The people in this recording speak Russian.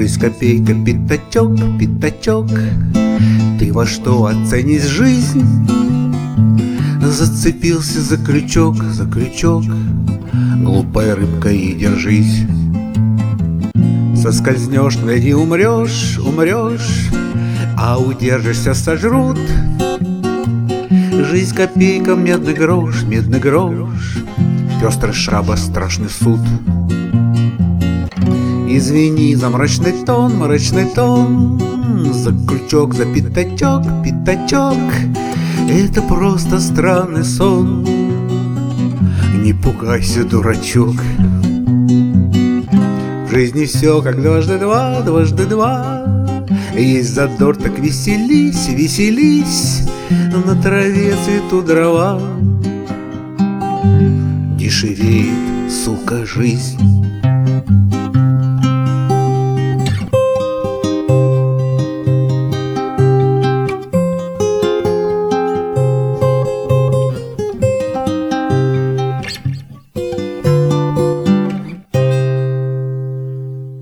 Жизнь копейка, пятачок, пятачок. Ты во что оценишь жизнь? Зацепился за крючок, за крючок. Глупая рыбка, и держись. Соскользнешь, гляди, умрешь, умрешь, а удержишься, сожрут. Жизнь копейка, медный грош, медный грош. Пестрый шаба, страшный суд. Извини за мрачный тон, за крючок, за пятачок, пятачок. Это просто странный сон. Не пугайся, дурачок. В жизни все как дважды два, дважды два. Есть задор, так веселись, веселись. На траве цветут дрова. Дешевеет, сука, жизнь.